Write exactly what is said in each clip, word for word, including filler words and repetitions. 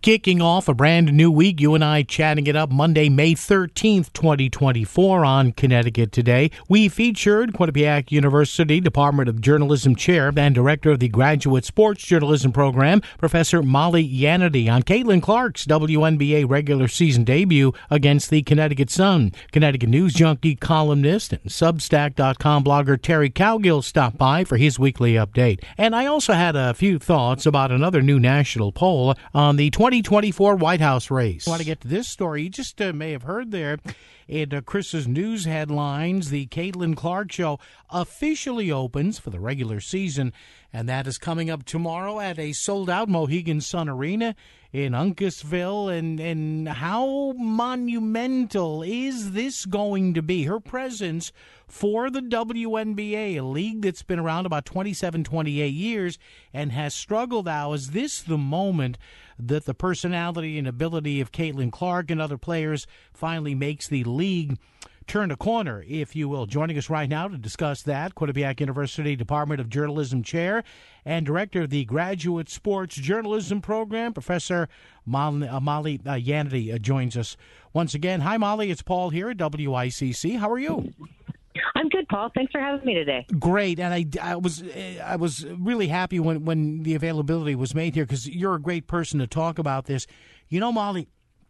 Kicking off a brand new week, you and I chatting it up Monday, May thirteenth, twenty twenty-four on Connecticut Today. We featured Quinnipiac University Department of Journalism Chair and Director of the Graduate Sports Journalism Program, Professor Molly Yanity, on Caitlin Clark's W N B A regular season debut against the Connecticut Sun. Connecticut News Junkie columnist and Substack dot com blogger Terry Cowgill stopped by for his weekly update. And I also had a few thoughts about another new national poll on the twenty twenty-four White House race. I want to get to this story. You just uh, may have heard there in uh, Chris's news headlines, the Caitlin Clark Show officially opens for the regular season, and that is coming up tomorrow at a sold-out Mohegan Sun Arena in Uncasville. And, and how monumental is this going to be? Her presence for the W N B A, a league that's been around about twenty-seven, twenty-eight years and has struggled now. Is this the moment that the personality and ability of Caitlin Clark and other players finally makes the league turn a corner, if you will? Joining us right now to discuss that, Quinnipiac University Department of Journalism Chair and Director of the Graduate Sports Journalism Program, Professor Molly, uh, Molly uh, Yanity, uh, joins us once again. Hi, Molly. It's Paul here at W I C C. How are you? I'm good, Paul. Thanks for having me today. Great, and I, I was I was really happy when, when the availability was made here, because you're a great person to talk about this. You know, Molly,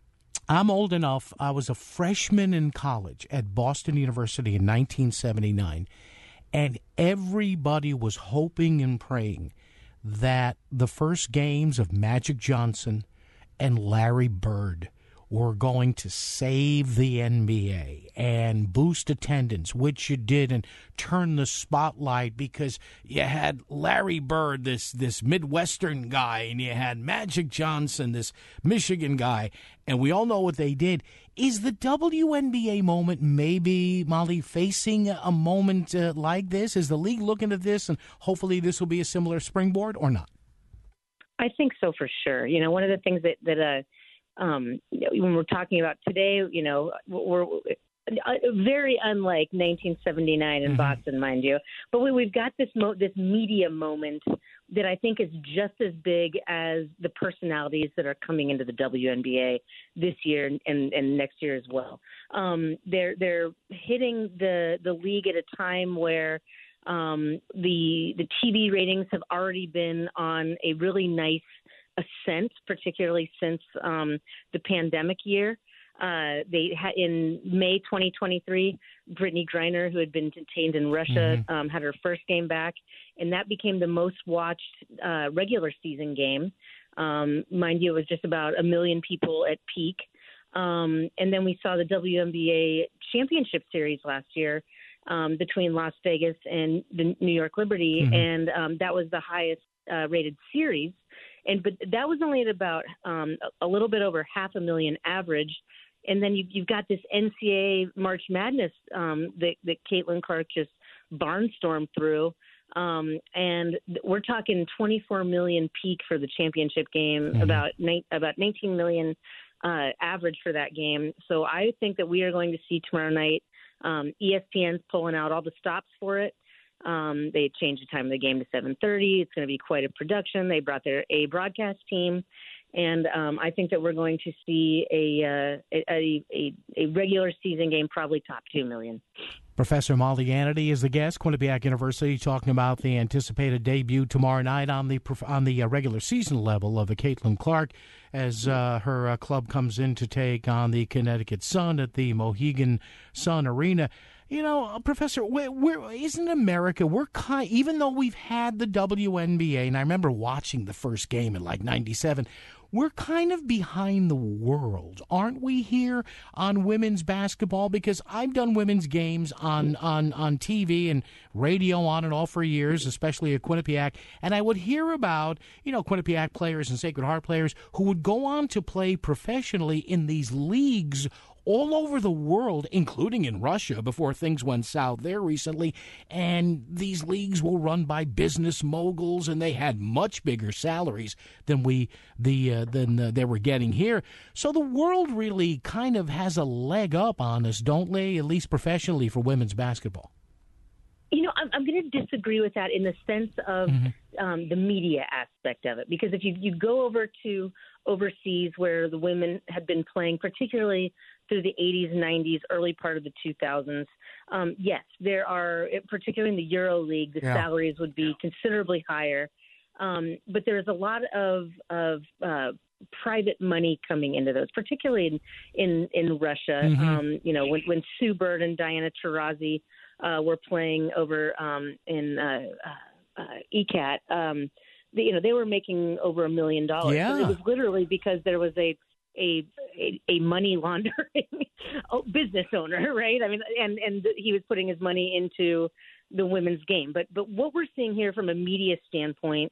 I'm old enough. I was a freshman in college at Boston University in nineteen seventy-nine, and everybody was hoping and praying that the first games of Magic Johnson and Larry Bird were going to save the N B A and boost attendance, which you did, and turn the spotlight, because you had Larry Bird, this this Midwestern guy, and you had Magic Johnson, this Michigan guy, and we all know what they did. Is the W N B A moment maybe, Molly, facing a moment uh, like this? Is the league looking at this, and hopefully this will be a similar springboard, or not? I think so, for sure. You know, one of the things that, that uh, Um, when we're talking about today, you know, we're, we're very unlike nineteen seventy-nine in mm-hmm. Boston, mind you. But we, we've got this mo- this media moment that I think is just as big as the personalities that are coming into the W N B A this year and, and next year as well. Um, they're they're hitting the the league at a time where um, the the T V ratings have already been on a really nice ascent, particularly since um, the pandemic year. Uh, they had in May twenty twenty-three, Brittany Griner, who had been detained in Russia, mm-hmm. um, had her first game back, and that became the most watched uh, regular season game. Um, mind you, it was just about a million people at peak. Um, and then we saw the W N B A championship series last year um, between Las Vegas and the New York Liberty, mm-hmm. and um, that was the highest uh, rated series. And but that was only at about um, a little bit over half a million average. And then you, you've got this N C A A March Madness um, that, that Caitlin Clark just barnstormed through. Um, and we're talking twenty-four million peak for the championship game, mm-hmm. about ni- about nineteen million uh, average for that game. So I think that we are going to see tomorrow night um, E S P N's pulling out all the stops for it. Um, they changed the time of the game to seven thirty. It's going to be quite a production. They brought their A broadcast team. And um, I think that we're going to see a, uh, a, a a regular season game probably top two million. Professor Molly Yanity is the guest, Quinnipiac University, talking about the anticipated debut tomorrow night on the on the regular season level of the Caitlin Clark, as uh, her uh, club comes in to take on the Connecticut Sun at the Mohegan Sun Arena. You know, Professor, we're, we're, isn't America, we're kind, even though we've had the W N B A, and I remember watching the first game in like ninety-seven, we're kind of behind the world, aren't we, here on women's basketball? Because I've done women's games on, on, on T V and radio on and all for years, especially at Quinnipiac, and I would hear about, you know, Quinnipiac players and Sacred Heart players who would go on to play professionally in these leagues all over the world, including in Russia before things went south there recently. And these leagues were run by business moguls, and they had much bigger salaries than we the uh, than uh, they were getting here. So the world really kind of has a leg up on us, don't they? At least professionally for women's basketball. You know, I'm, I'm going to disagree with that in the sense of mm-hmm. um, the media aspect of it, because if you, you go over to overseas where the women had been playing, particularly through the eighties, nineties, early part of the two thousands. Um, yes, there are, particularly in the Euro League, the yeah. salaries would be considerably higher. Um, but there's a lot of, of uh, private money coming into those, particularly in, in, in Russia. Mm-hmm. Um, you know, when, when Sue Bird and Diana Taurasi uh, were playing over um, in uh, uh, uh, E C A T, um, they, you know, they were making over a million dollars. Yeah. So it was literally because there was a A, a a money laundering business owner, right? I mean, and and he was putting his money into the women's game. But but what we're seeing here from a media standpoint,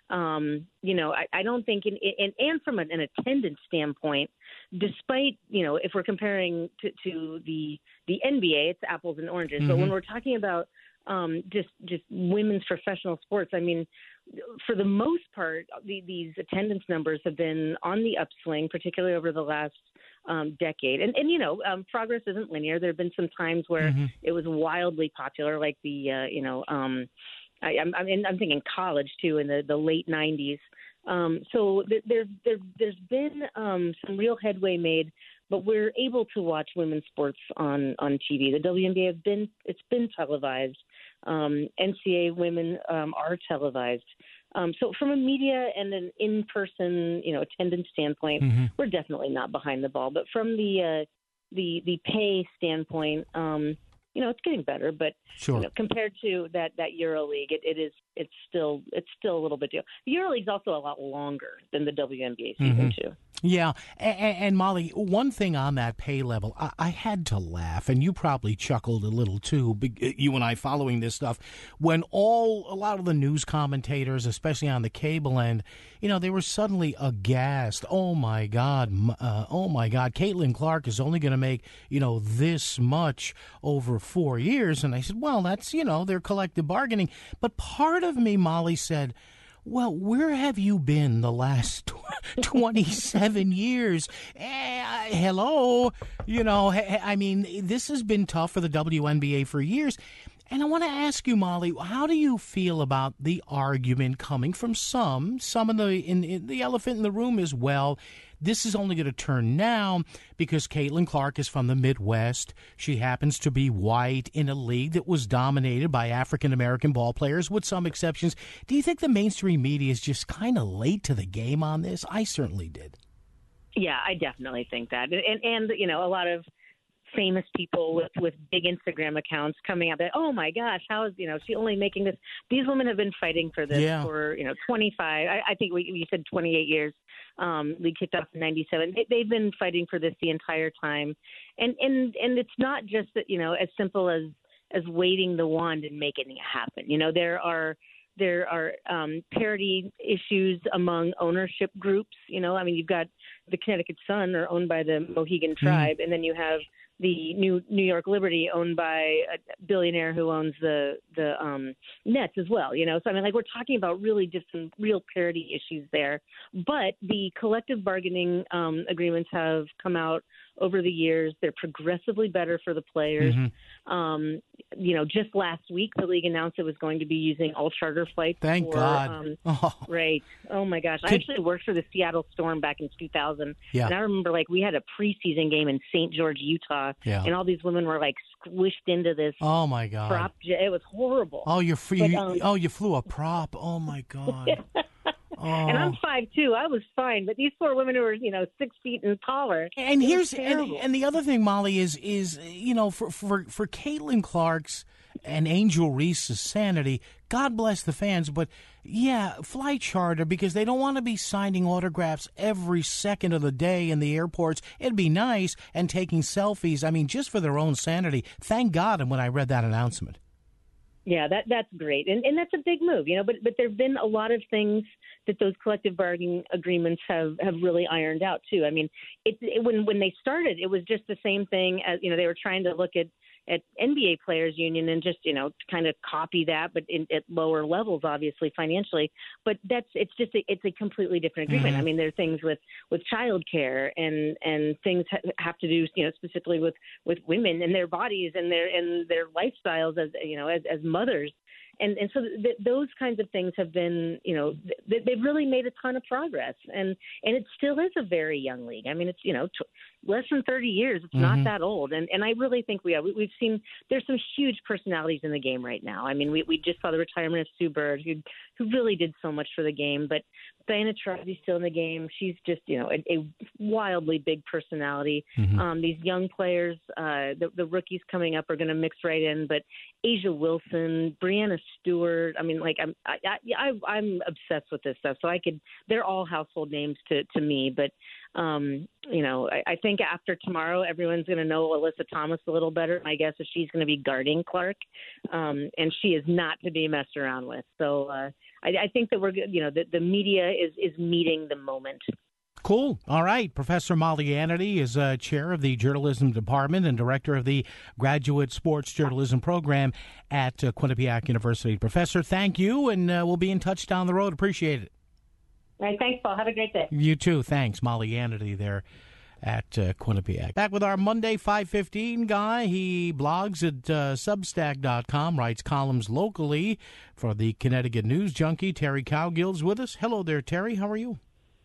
um, you know, I, I don't think, in, in, and from an, an attendance standpoint, despite, you know, if we're comparing to, to the the N B A, it's apples and oranges. Mm-hmm. But when we're talking about um, just just women's professional sports, I mean, for the most part, the, these attendance numbers have been on the upswing, particularly over the last um, decade. And, and you know, um, progress isn't linear. There have been some times where mm-hmm. it was wildly popular, like the, uh, you know, um, I, I'm, I'm, in, I'm thinking college, too, in the, the late nineties. Um, so th- there, there, there's been um, some real headway made, but we're able to watch women's sports on, on T V. The W N B A have been, it's been televised. Um, N C A A women um, are televised. Um, so from a media and an in-person, you know, attendance standpoint, mm-hmm. we're definitely not behind the ball. But from the uh, the the pay standpoint, um, you know, it's getting better. But sure. you know, compared to that that EuroLeague, it, it is it's still it's still a little bit deal. The EuroLeague's also a lot longer than the W N B A season mm-hmm. too. Yeah, and, and Molly, one thing on that pay level, I, I had to laugh, and you probably chuckled a little too, you and I following this stuff, when all, a lot of the news commentators, especially on the cable end, you know, they were suddenly aghast. Oh my God, uh, oh my God, Caitlin Clark is only going to make, you know, this much over four years. And I said, well, that's, you know, their collective bargaining. But part of me, Molly, said, well, where have you been the last twenty-seven years? Eh, hello? You know, I mean, this has been tough for the W N B A for years. And I want to ask you, Molly, how do you feel about the argument coming from some, some in the in, in the elephant in the room as well? This is only going to turn now because Caitlin Clark is from the Midwest. She happens to be white in a league that was dominated by African-American ball players, with some exceptions. Do you think the mainstream media is just kind of late to the game on this? I certainly did. Yeah, I definitely think that. And, and you know, a lot of famous people with, with big Instagram accounts coming out that, oh my gosh, how is, you know, she only making this? These women have been fighting for this yeah. for, you know, twenty-five, I, I think we, we said twenty-eight years. Um, we kicked off in ninety-seven. They, they've been fighting for this the entire time. And, and, and it's not just that, you know, as simple as, as waving the wand and making it happen. You know, there are, there are um, parity issues among ownership groups. You know, I mean, you've got the Connecticut Sun are owned by the Mohegan Tribe, mm. and then you have the New New York Liberty, owned by a billionaire who owns the the um, Nets as well. You know, so I mean, like, we're talking about really just some real parity issues there. But the collective bargaining um, agreements have come out over the years. They're progressively better for the players. Mm-hmm. Um, you know, just last week, the league announced it was going to be using all charter flights. Thank for, God. Um, oh. Right. Oh, my gosh. Could... I actually worked for the Seattle Storm back in two thousand. Yeah. And I remember, like, we had a preseason game in Saint George, Utah. Yeah. And all these women were, like, squished into this. Oh, my God. Prop. It was horrible. Oh, you're free. But, you, um... oh, you flew a prop. Oh, my God. Oh. And I'm five two. I was fine, but these poor women who are, you know, six feet and taller. And here's and, and the other thing, Molly, is is you know, for for for Caitlin Clark's and Angel Reese's sanity, God bless the fans, but yeah, fly charter, because they don't want to be signing autographs every second of the day in the airports. It'd be nice, and taking selfies. I mean, just for their own sanity. Thank God. And when I read that announcement. Yeah, that that's great, and and that's a big move, you know. But but there've been a lot of things that those collective bargaining agreements have, have really ironed out too. I mean, it, it when when they started, it was just the same thing as, you know, they were trying to look at at N B A Players Union and just, you know, kind of copy that, but in, at lower levels, obviously financially. But that's it's just a, it's a completely different agreement. Mm-hmm. I mean, there are things with with childcare and and things ha- have to do, you know, specifically with, with women and their bodies and their and their lifestyles as, you know, as as mothers. and and so th- those kinds of things have been, you know, th- they've really made a ton of progress, and and it still is a very young league. I mean, it's, you know, t- less than thirty years. It's mm-hmm. not that old, and and I really think we are. We, we've seen there's some huge personalities in the game right now. I mean, we we just saw the retirement of Sue Bird, who who really did so much for the game, but Diana Taurasi's still in the game. She's just, you know, a, a wildly big personality. Mm-hmm. Um, these young players, uh, the, the rookies coming up are going to mix right in. But Asia Wilson, Brianna Stewart. I mean, like I'm, I, I, I'm obsessed with this stuff. So I could, they're all household names to, to me. But um, you know, I, I think after tomorrow, everyone's going to know Alyssa Thomas a little better. My guess is she's going to be guarding Clark, um, and she is not to be messed around with. So uh, I, I think that we're, you know, the, the media is is meeting the moment. Cool. All right. Professor Molly Annity is uh, chair of the journalism department and director of the graduate sports journalism program at uh, Quinnipiac University. Professor, thank you, and uh, we'll be in touch down the road. Appreciate it. All right. Thanks, Paul. Have a great day. You too. Thanks. Molly Annity there at uh, Quinnipiac. Back with our Monday five fifteen guy. He blogs at uh, substack dot com, writes columns locally for the Connecticut News Junkie. Terry Cowgill's with us. Hello there, Terry. How are you?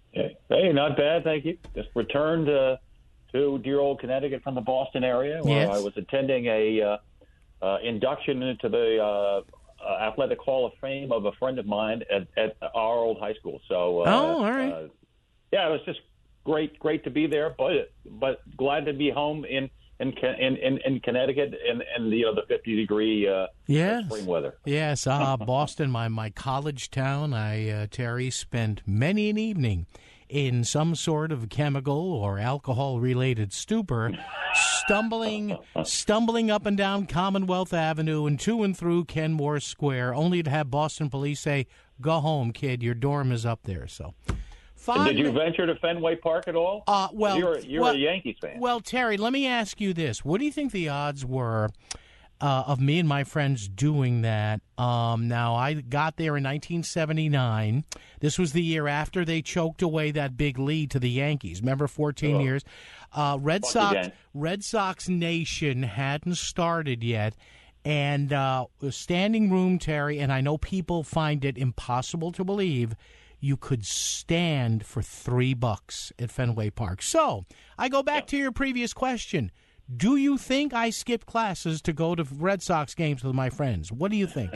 Hey, not bad, thank you. Just returned uh, to dear old Connecticut from the Boston area, where yes. I was attending a uh, uh, induction into the uh, uh, Athletic Hall of Fame of a friend of mine at, at our old high school. So, uh, oh, all right. Uh, yeah, it was just great, great to be there, but but glad to be home in in in, in, in Connecticut and and you know the fifty degree uh, yes. spring weather. Yes, uh, Boston, my my college town. I uh, Terry spent many an evening in some sort of chemical or alcohol related stupor, stumbling stumbling up and down Commonwealth Avenue and to and through Kenmore Square, only to have Boston police say, "Go home, kid. Your dorm is up there." So. Did you venture to Fenway Park at all? Uh, well, you're, you're well, a Yankees fan. Well, Terry, let me ask you this: what do you think the odds were uh, of me and my friends doing that? Um, now, I got there in nineteen seventy-nine. This was the year after they choked away that big lead to the Yankees. Remember, fourteen oh. years. Uh, Red Fuck Sox, again. Red Sox Nation hadn't started yet. And uh, standing room, Terry, and I know people find it impossible to believe, you could stand for three bucks at Fenway Park. So I go back to your previous question. Do you think I skipped classes to go to Red Sox games with my friends? What do you think?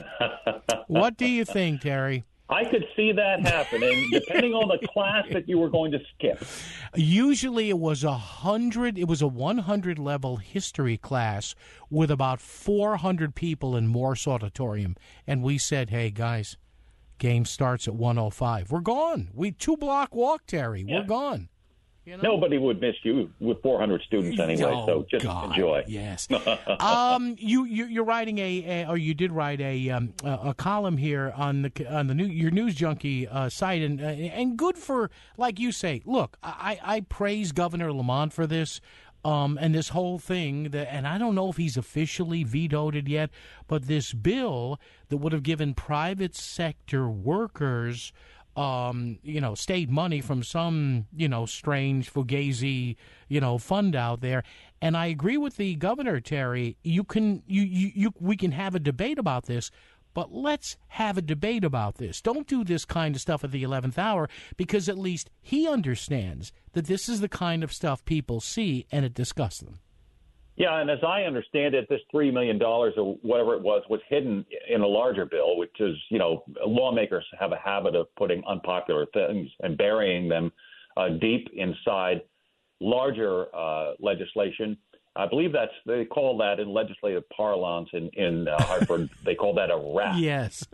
What do you think, Terry? I could see that happening, depending on the class that you were going to skip. Usually it was a hundred. It was a one hundred level history class with about four hundred people in Morse Auditorium, and we said, "Hey guys, game starts at one oh five. We're gone. We two block walk, Terry. Yeah. We're gone." You know? Nobody would miss you with four hundred students anyway, oh, so just God, enjoy. Yes. um, you, you you're writing a, a or you did write a um, a, a column here on the on the new your News Junkie uh, site, and uh, and good for, like you say. Look, I, I praise Governor Lamont for this. Um, and this whole thing, that, and I don't know if he's officially vetoed it yet, but this bill that would have given private sector workers, um, you know, state money from some, you know, strange fugazi, you know, fund out there. And I agree with the governor, Terry. You can, you, you, you we can have a debate about this. But let's have a debate about this. Don't do this kind of stuff at the eleventh hour, because at least he understands that this is the kind of stuff people see and it disgusts them. Yeah, and as I understand it, this three million dollars or whatever it was was hidden in a larger bill, which is, you know, lawmakers have a habit of putting unpopular things and burying them uh, deep inside larger uh, legislation. I believe that's, they call that in legislative parlance in, in uh, Hartford, they call that a wrap. Yes.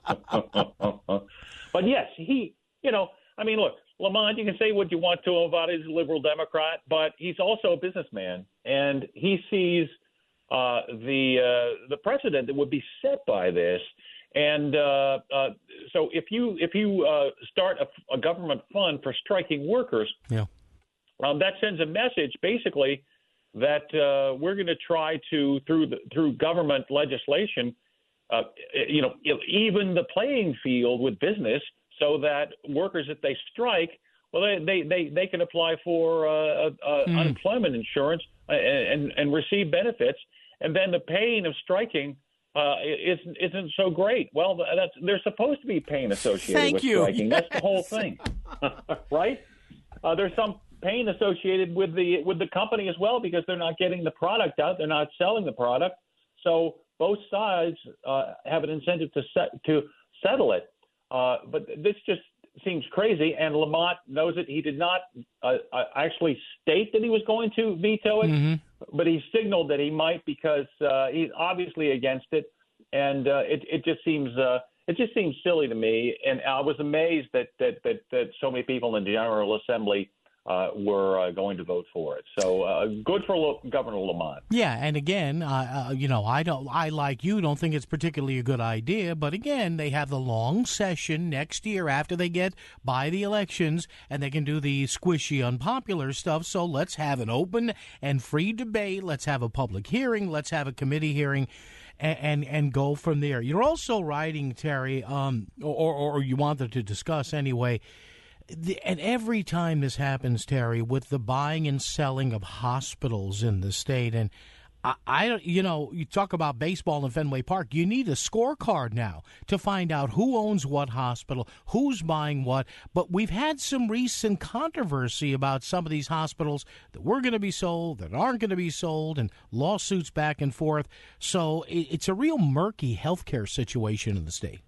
But yes, he, you know, I mean, look, Lamont, you can say what you want to him about his liberal Democrat, but he's also a businessman, and he sees uh, the uh, the precedent that would be set by this. And uh, uh, so if you if you uh, start a, a government fund for striking workers, yeah. um, that sends a message basically that uh, we're going to try to, through the, through government legislation, uh, you know, even the playing field with business, so that workers, if they strike, well, they they, they, they can apply for uh, uh, mm. unemployment insurance and, and and receive benefits, and then the pain of striking uh, isn't isn't so great. Well, that's there's supposed to be pain associated Thank with you. striking. Yes. That's the whole thing, right? Uh, there's some pain associated with the with the company as well because they're not getting the product out, they're not selling the product. So both sides uh, have an incentive to set to settle it. Uh, but this just seems crazy, and Lamont knows it. He did not uh, actually state that he was going to veto it, mm-hmm. but he signaled that he might because uh, he's obviously against it, and uh, it, it just seems uh, it just seems silly to me. And I was amazed that that that, that so many people in the General Assembly Uh, were uh, going to vote for it. So uh, good for Lo- Governor Lamont. Yeah, and again, uh, uh, you know, I don't, I like you don't think it's particularly a good idea. But again, they have the long session next year after they get by the elections, and they can do the squishy, unpopular stuff. So let's have an open and free debate. Let's have a public hearing. Let's have a committee hearing, and and, and go from there. You're also writing, Terry, um, or or you wanted to discuss anyway. The, and every time this happens, Terry, with the buying and selling of hospitals in the state, and I, I, you know, you talk about baseball in Fenway Park, you need a scorecard now to find out who owns what hospital, who's buying what. But we've had some recent controversy about some of these hospitals that were going to be sold, that aren't going to be sold, and lawsuits back and forth. So it, it's a real murky healthcare situation in the state.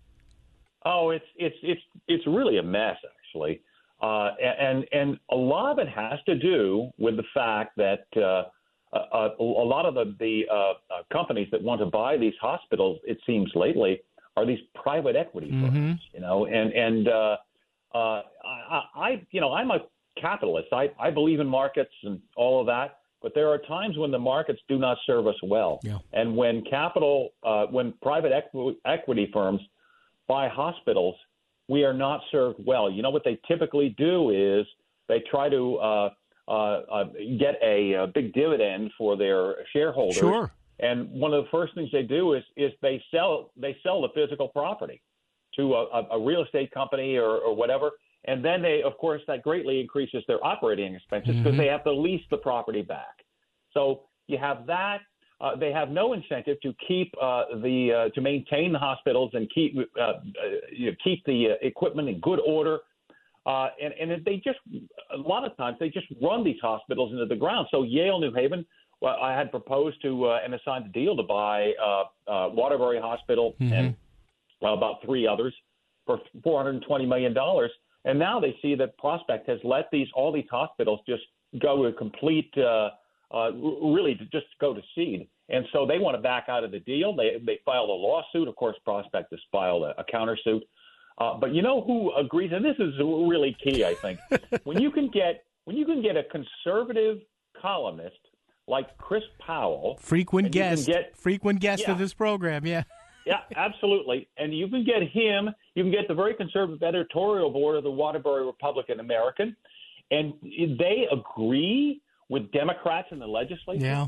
Oh, it's it's it's it's really a mess, actually. Uh, and and a lot of it has to do with the fact that uh, a, a lot of the, the uh, uh, companies that want to buy these hospitals, it seems lately, are these private equity firms. Mm-hmm. You know, and and uh, uh, I, I you know I'm a capitalist. I, I believe in markets and all of that, but there are times when the markets do not serve us well. Yeah. And when capital, uh, when private equi- equity firms buy hospitals, we are not served well. You know what they typically do is they try to uh, uh, uh, get a, a big dividend for their shareholders. Sure. And one of the first things they do is is they sell they sell the physical property to a, a real estate company or, or whatever, and then they, of course, that greatly increases their operating expenses because mm-hmm. they have to lease the property back. So you have that. Uh, they have no incentive to keep uh, the uh, to maintain the hospitals and keep uh, uh, you know, keep the uh, equipment in good order. Uh, and and they just a lot of times they just run these hospitals into the ground. So Yale New Haven, well, I had proposed to uh, and assigned a deal to buy uh, uh, Waterbury Hospital mm-hmm. and uh, about three others for four hundred twenty million dollars. And now they see that Prospect has let these all these hospitals just go to complete. Uh, Uh, really to just go to seed. And so they want to back out of the deal. They they filed a lawsuit. Of course, Prospect has filed a, a countersuit. Uh, but you know who agrees? And this is really key, I think. when you can get when you can get a conservative columnist like Chris Powell, frequent guest, get, frequent guest yeah, of this program, yeah, yeah, absolutely. And you can get him. You can get the very conservative editorial board of the Waterbury Republican American, and they agree with Democrats in the legislature, yeah.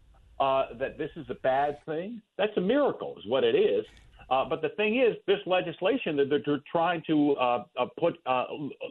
uh, that this is a bad thing. That's a miracle is what it is. Uh, but the thing is, this legislation that they're trying to uh, uh, put uh,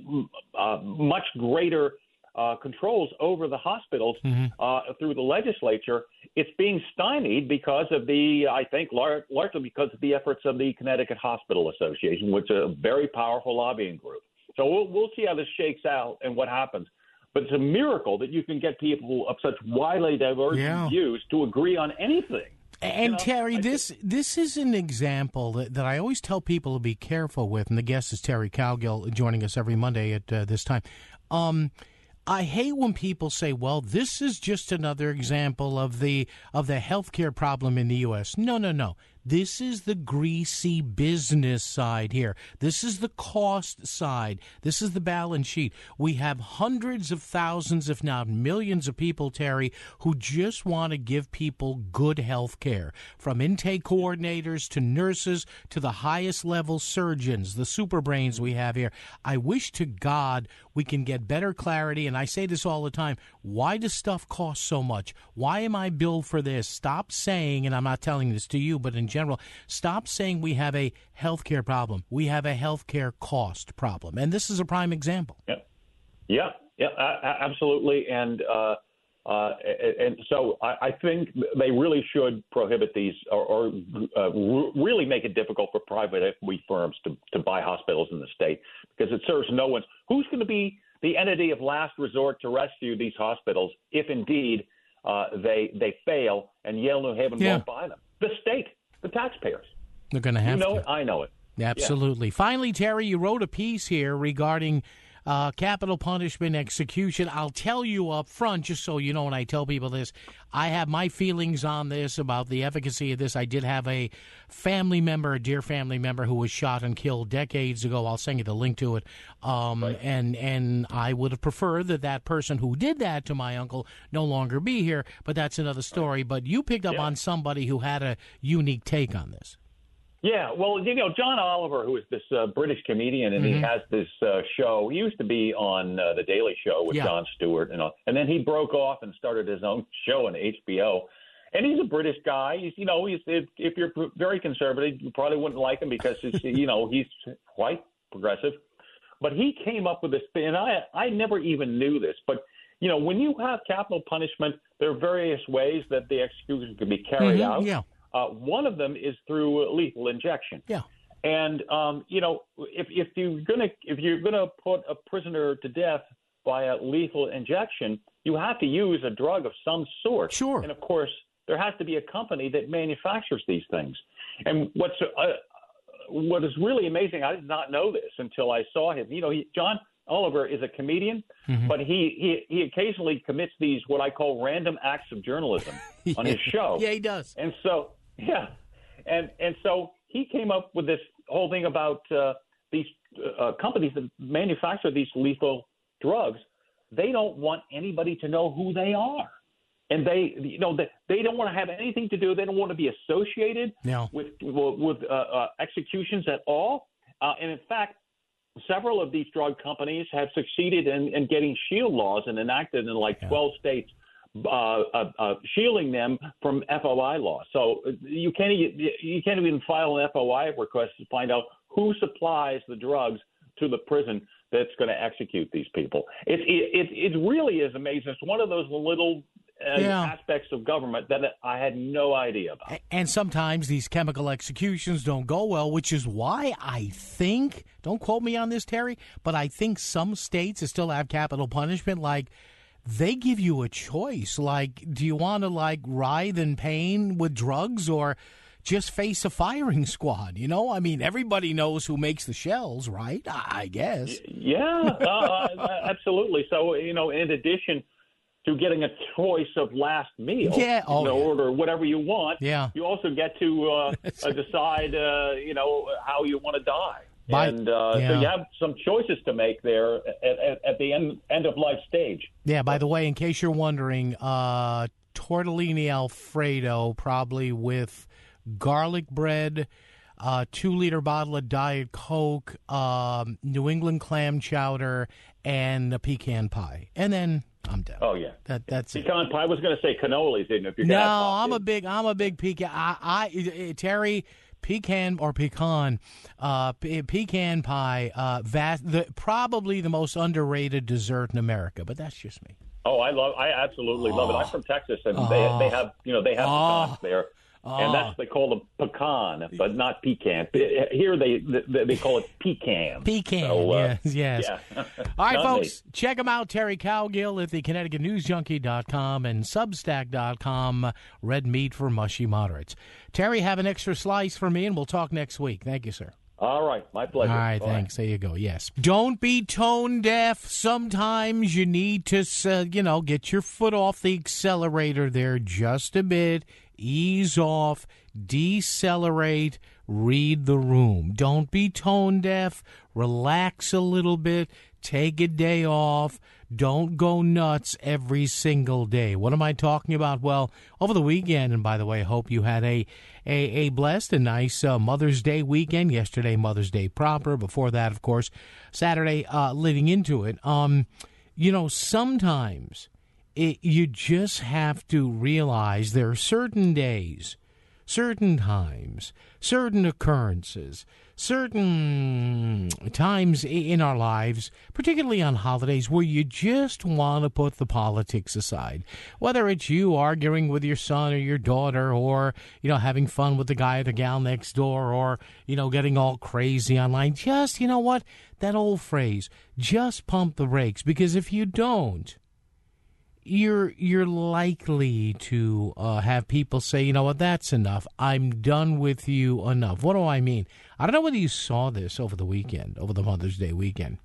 uh, much greater uh, controls over the hospitals mm-hmm. uh, through the legislature, it's being stymied because of the, I think, lar- largely because of the efforts of the Connecticut Hospital Association, which is a very powerful lobbying group. So we'll, we'll see how this shakes out and what happens. But it's a miracle that you can get people of such widely diverse yeah. views to agree on anything. And you know, Terry, this this is an example that, that I always tell people to be careful with, and the guest is Terry Cowgill, joining us every Monday at uh, this time. Um, I hate when people say, well, this is just another example of the of the healthcare problem in the U S No, no, no. This is the greasy business side here. This is the cost side. This is the balance sheet. We have hundreds of thousands, if not millions of people, Terry, who just want to give people good health care, from intake coordinators to nurses to the highest level surgeons, the super brains we have here. I wish to God we can get better clarity, and I say this all the time, why does stuff cost so much? Why am I billed for this? Stop saying, and I'm not telling this to you, but in general, stop saying we have a healthcare problem. We have a healthcare cost problem, and this is a prime example. Yeah, yeah, yeah, absolutely. And uh, Uh, and so I, I think they really should prohibit these or, or uh, really make it difficult for private equity firms to, to buy hospitals in the state because it serves no one. Who's going to be the entity of last resort to rescue these hospitals if indeed uh, they they fail and Yale New Haven yeah. won't buy them? The state, the taxpayers. They're going to have to. You know to. it. I know it. Absolutely. Yeah. Finally, Terry, you wrote a piece here regarding uh, capital punishment execution. I'll tell you up front, just so you know, when I tell people this, I have my feelings on this, about the efficacy of this. I did have a family member, a dear family member, who was shot and killed decades ago. I'll send you the link to it. Um, right. And and I would have preferred that that person who did that to my uncle no longer be here, but that's another story. Right. But you picked up yeah. on somebody who had a unique take on this. Yeah, well, you know, John Oliver, who is this uh, British comedian, and mm-hmm. he has this uh, show. He used to be on uh, The Daily Show with yeah. Jon Stewart, you know, and then he broke off and started his own show on H B O. And he's a British guy. He's, you know, he's if, if you're very conservative, you probably wouldn't like him because, it's, you know, he's quite progressive. But he came up with this thing, and I, I never even knew this. But, you know, when you have capital punishment, there are various ways that the execution can be carried mm-hmm. out. Yeah. Uh, one of them is through lethal injection. Yeah. And um, you know, if if you're gonna if you're gonna put a prisoner to death via lethal injection, you have to use a drug of some sort. Sure. And of course, there has to be a company that manufactures these things. And what's uh, what is really amazing, I did not know this until I saw him. You know, he, John Oliver is a comedian, mm-hmm. but he, he he occasionally commits these what I call random acts of journalism yeah. on his show. Yeah, he does. And so. Yeah, and and so he came up with this whole thing about uh, these uh, companies that manufacture these lethal drugs. They don't want anybody to know who they are, and they, you know, they, they don't want to have anything to do. They don't want to be associated no. with with uh, uh, executions at all. Uh, and in fact, several of these drug companies have succeeded in, in getting shield laws and enacted in like yeah. twelve states. Uh, uh, uh, shielding them from F O I law. So you can't you can't even file an F O I request to find out who supplies the drugs to the prison that's going to execute these people. It it it really is amazing. It's one of those little uh, yeah. aspects of government that I had no idea about. And sometimes these chemical executions don't go well, which is why I think, don't quote me on this, Terry, but I think some states that still have capital punishment, like, they give you a choice. Like, do you want to, like, writhe in pain with drugs or just face a firing squad? You know, I mean, everybody knows who makes the shells, right? I guess. Yeah, uh, absolutely. So, you know, in addition to getting a choice of last meal, yeah. oh, you know, yeah. order whatever you want, yeah. you also get to uh, decide, uh, you know, how you want to die. By, and uh, yeah. so you have some choices to make there at, at, at the end, end of life stage. Yeah, by the way, in case you're wondering, uh, tortellini Alfredo, probably with garlic bread, uh, two-liter bottle of Diet Coke, um, New England clam chowder, and a pecan pie. And then I'm done. Oh, yeah. That, that's pecan it. pie. I was going to say cannolis, didn't it? If no, I'm a big, I'm a big pecan. I, I Terry... Pecan or pecan, uh, pe- pecan pie, uh, vast, the, probably the most underrated dessert in America, but that's just me. Oh, I love, I absolutely oh. love it. I'm from Texas, and oh. they they have, you know, they have oh. pecans there, oh. and that's they call them pecan, but not pecan. Here they they, they call it pecan. Pecan, so, uh, yes, yes. Yeah. All right, folks, me. Check them out. Terry Cowgill at the Connecticut News Junkie dot com and Substack dot com. Red meat for mushy moderates. Terry, have an extra slice for me, and we'll talk next week. Thank you, sir. All right, my pleasure. All right, Bye. Thanks. There you go. Yes. Don't be tone deaf. Sometimes you need to, uh, you know, get your foot off the accelerator there just a bit. Ease off, decelerate, read the room. Don't be tone deaf. Relax a little bit. Take a day off. Don't go nuts every single day. What am I talking about? Well, over the weekend, and by the way, I hope you had a a, a blessed and nice uh, Mother's Day weekend. Yesterday, Mother's Day proper. Before that, of course, Saturday uh, leading into it. Um, you know, sometimes it, you just have to realize there are certain days certain times, certain occurrences, certain times in our lives, particularly on holidays, where you just want to put the politics aside. Whether it's you arguing with your son or your daughter, or, you know, having fun with the guy or the gal next door, or, you know, getting all crazy online. Just, you know what, that old phrase, just pump the brakes, because if you don't, you're you're likely to uh, have people say, you know what, that's enough. I'm done with you enough. What do I mean? I don't know whether you saw this over the weekend, over the Mother's Day weekend,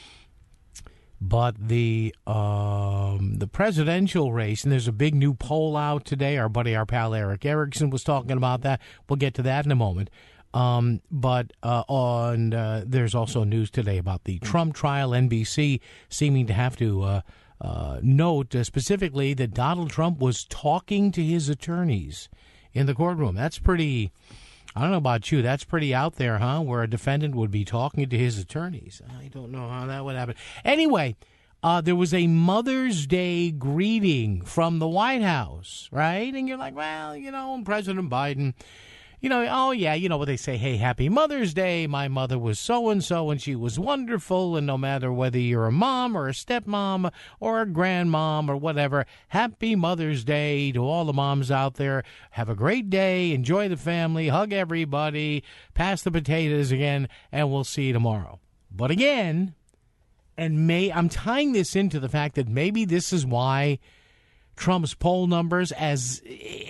but the um, the presidential race, and there's a big new poll out today. Our buddy, our pal Eric Erickson was talking about that. We'll get to that in a moment. Um, but uh, on uh, there's also news today about the Trump trial. N B C seeming to have to uh, uh, note uh, specifically that Donald Trump was talking to his attorneys in the courtroom. That's pretty, I don't know about you, that's pretty out there, huh? Where a defendant would be talking to his attorneys. I don't know how that would happen. Anyway, uh, there was a Mother's Day greeting from the White House, right? And you're like, well, you know, President Biden, you know, oh, yeah, you know what they say, hey, happy Mother's Day. My mother was so-and-so, and she was wonderful, and no matter whether you're a mom or a stepmom or a grandmom or whatever, happy Mother's Day to all the moms out there. Have a great day. Enjoy the family. Hug everybody. Pass the potatoes again, and we'll see you tomorrow. But again, and may I'm tying this into the fact that maybe this is why Trump's poll numbers, as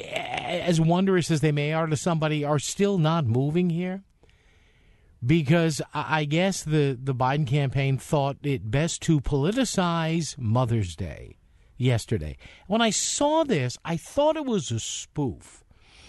as wondrous as they may are to somebody, are still not moving here. Because I guess the, the Biden campaign thought it best to politicize Mother's Day yesterday. When I saw this, I thought it was a spoof.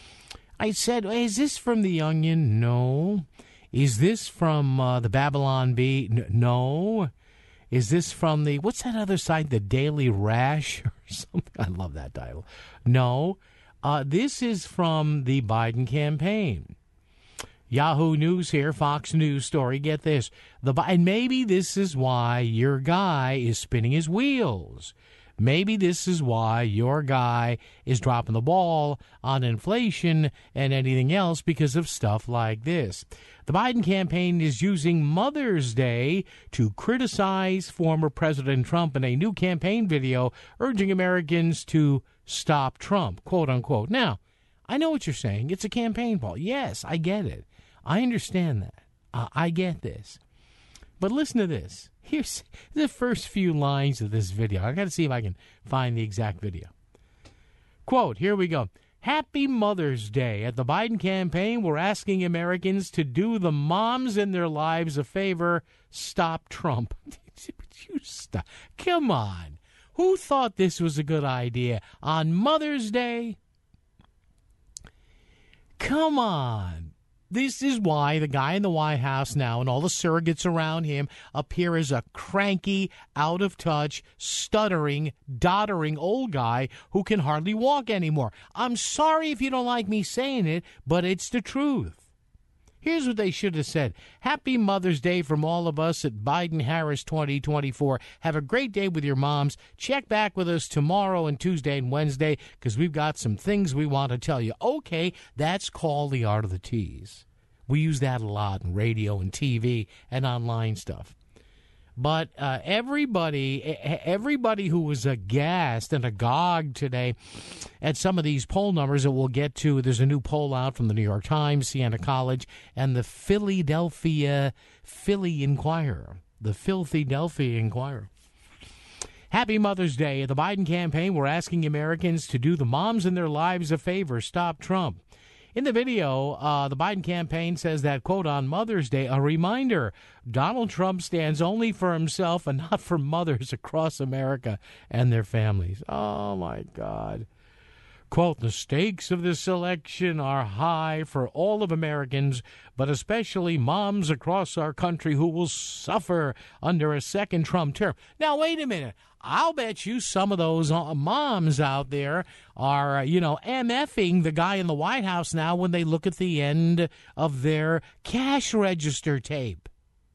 I said, is this from The Onion? No. Is this from uh, the Babylon Bee? N- no. Is this from the, what's that other site, the Daily Rash or something? I love that title. No, uh, this is from the Biden campaign. Yahoo News here, Fox News story. Get this. The And maybe this is why your guy is spinning his wheels. Maybe this is why your guy is dropping the ball on inflation and anything else because of stuff like this. The Biden campaign is using Mother's Day to criticize former President Trump in a new campaign video urging Americans to stop Trump, quote unquote. Now, I know what you're saying. It's a campaign poll. Yes, I get it. I understand that. Uh, I get this. But listen to this. Here's the first few lines of this video. I got to see if I can find the exact video. Quote, here we go. Happy Mother's Day. At the Biden campaign, we're asking Americans to do the moms in their lives a favor. Stop Trump. You stop. Come on. Who thought this was a good idea on Mother's Day? Come on. This is why the guy in the White House now and all the surrogates around him appear as a cranky, out-of-touch, stuttering, doddering old guy who can hardly walk anymore. I'm sorry if you don't like me saying it, but it's the truth. Here's what they should have said. Happy Mother's Day from all of us at Biden-Harris twenty twenty-four. Have a great day with your moms. Check back with us tomorrow and Tuesday and Wednesday because we've got some things we want to tell you. Okay, that's called the art of the tease. We use that a lot in radio and T V and online stuff. But uh, everybody, everybody who was aghast and agog today at some of these poll numbers that we'll get to, there's a new poll out from the New York Times, Siena College, and the Philadelphia Philly Inquirer. The Philadelphia Inquirer. Happy Mother's Day. At the Biden campaign, we're asking Americans to do the moms in their lives a favor. Stop Trump. In the video, uh, the Biden campaign says that, quote, on Mother's Day, a reminder, Donald Trump stands only for himself and not for mothers across America and their families. Oh, my God. Quote, the stakes of this election are high for all of Americans, but especially moms across our country who will suffer under a second Trump term. Now, wait a minute. I'll bet you some of those moms out there are, you know, MFing the guy in the White House now when they look at the end of their cash register tape.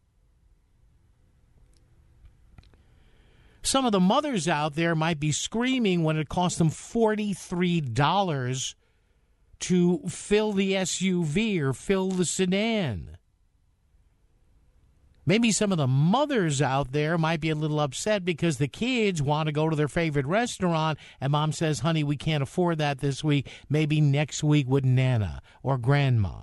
Some of the mothers out there might be screaming when it costs them forty-three dollars to fill the S U V or fill the sedan. Maybe some of the mothers out there might be a little upset because the kids want to go to their favorite restaurant and mom says, honey, we can't afford that this week. Maybe next week with Nana or Grandma.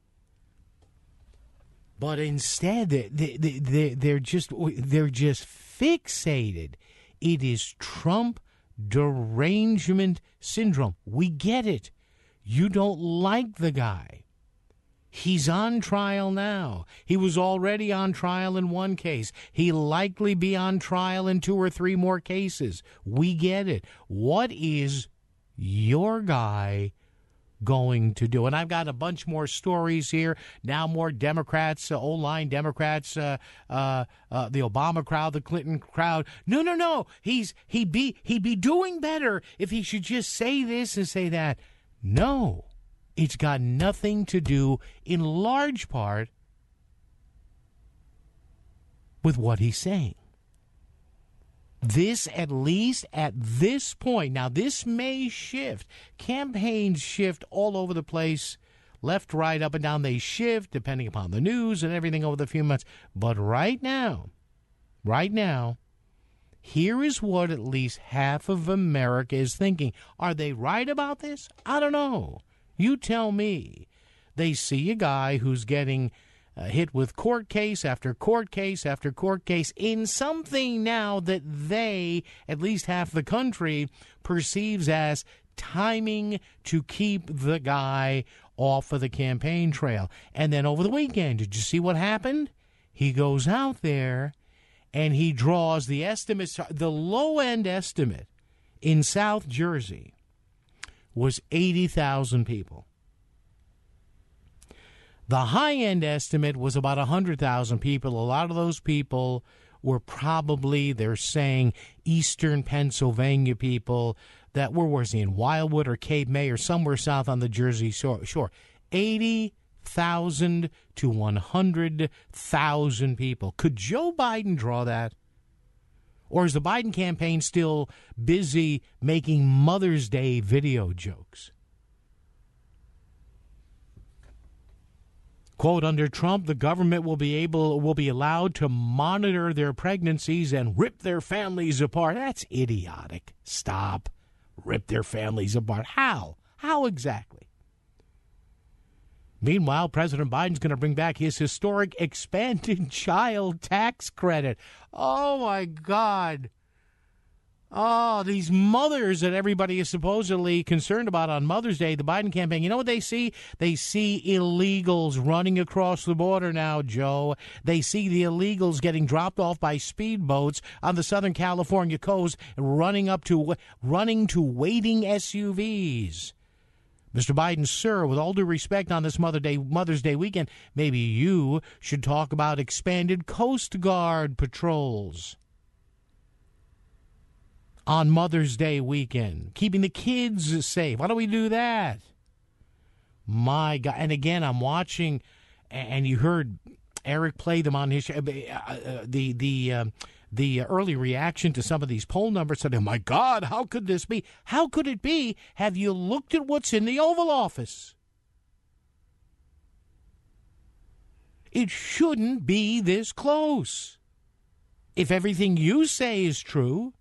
But instead, they, they, they, they're just they're just fixated. It is Trump derangement syndrome. We get it. You don't like the guy. He's on trial now. He was already on trial in one case. He'll likely be on trial in two or three more cases. We get it. What is your guy going to do? And I've got a bunch more stories here. Now more Democrats, uh, O-line Democrats, uh, uh, uh, the Obama crowd, the Clinton crowd. No, no, no. He's he be he'd be doing better if he should just say this and say that. No, it's got nothing to do, in large part, with what he's saying. This, at least at this point, now this may shift. Campaigns shift all over the place, left, right, up and down. They shift depending upon the news and everything over the few months. But right now, right now, here is what at least half of America is thinking. Are they right about this? I don't know. You tell me. They see a guy who's getting uh, hit with court case after court case after court case in something now that they, at least half the country, perceives as timing to keep the guy off of the campaign trail. And then over the weekend, did you see what happened? He goes out there and he draws the estimates. The low-end estimate in South Jersey was eighty thousand people. The high-end estimate was about one hundred thousand people. A lot of those people were probably, they're saying, eastern Pennsylvania people that were, where's he, in Wildwood or Cape May or somewhere south on the Jersey shore. eighty thousand to one hundred thousand people. Could Joe Biden draw that? Or is the Biden campaign still busy making Mother's Day video jokes? Quote, under Trump, the government will be able will be allowed to monitor their pregnancies and rip their families apart. That's idiotic. Stop. Rip their families apart. How? How exactly? Meanwhile, President Biden's going to bring back his historic expanded child tax credit. Oh, my God. Oh, these mothers that everybody is supposedly concerned about on Mother's Day, the Biden campaign, you know what they see? They see illegals running across the border now, Joe. They see the illegals getting dropped off by speedboats on the Southern California coast, running up to running to waiting S U Vs. Mister Biden, sir, with all due respect on this Mother Day, Mother's Day weekend, maybe you should talk about expanded Coast Guard patrols on Mother's Day weekend, keeping the kids safe. Why don't we do that? My God. And again, I'm watching, and you heard Eric play them on his show. Uh, the the uh, the early reaction to some of these poll numbers said, oh, my God, how could this be? How could it be? Have you looked at what's in the Oval Office? It shouldn't be this close. If everything you say is true.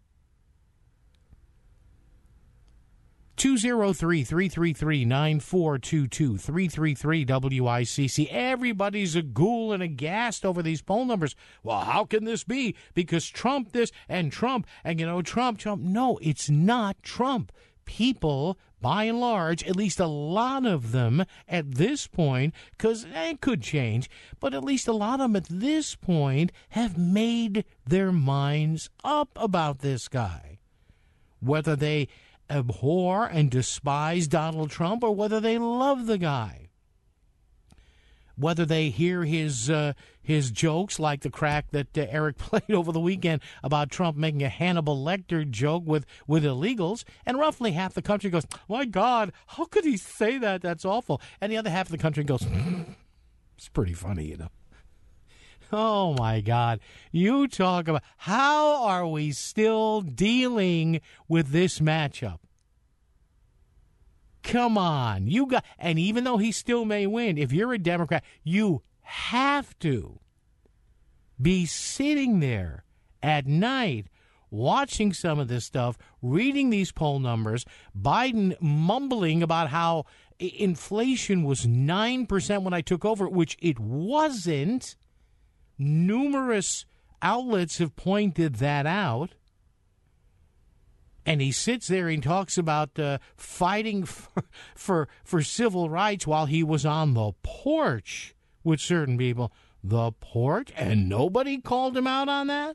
two oh three, three three three, nine four two two, three three three W I C C. Everybody's a ghoul and aghast over these poll numbers. Well, how can this be? Because Trump this and Trump and, you know, Trump, Trump. No, it's not Trump. People, by and large, at least a lot of them at this point, because it could change, but at least a lot of them at this point have made their minds up about this guy. Whether they abhor and despise Donald Trump or whether they love the guy. Whether they hear his uh, his jokes like the crack that uh, Eric played over the weekend about Trump making a Hannibal Lecter joke with, with illegals, and roughly half the country goes, my God, how could he say that? That's awful. And the other half of the country goes, it's pretty funny, you know. Oh, my God. You talk about how are we still dealing with this matchup? Come on. You got, and even though he still may win, if you're a Democrat, you have to be sitting there at night watching some of this stuff, reading these poll numbers, Biden mumbling about how inflation was nine percent when I took over, which it wasn't. Numerous outlets have pointed that out. And he sits there and talks about uh, fighting for, for for civil rights while he was on the porch with certain people. The porch? And nobody called him out on that?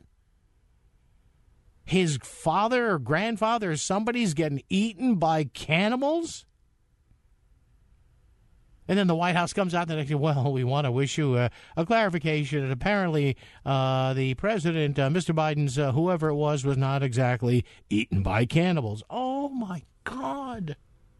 His father or grandfather or somebody's getting eaten by cannibals? And then the White House comes out the next day, well, we want to issue a, a clarification. And apparently uh, the president, uh, Mister Biden's, uh, whoever it was, was not exactly eaten by cannibals. Oh, my God.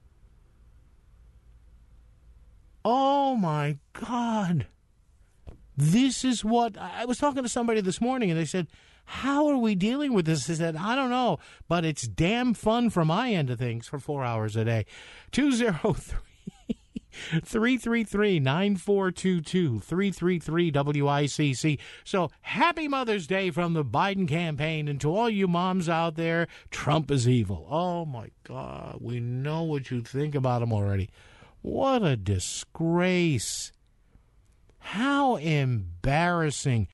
Oh, my God. This is what I was talking to somebody this morning, and they said, how are we dealing with this? I said, I don't know, but it's damn fun from my end of things for four hours a day. two oh three three three three, nine four two two, three three three W I C C. So happy Mother's Day from the Biden campaign. And to all you moms out there, Trump is evil. Oh, my God. We know what you think about him already. What a disgrace. How embarrassing.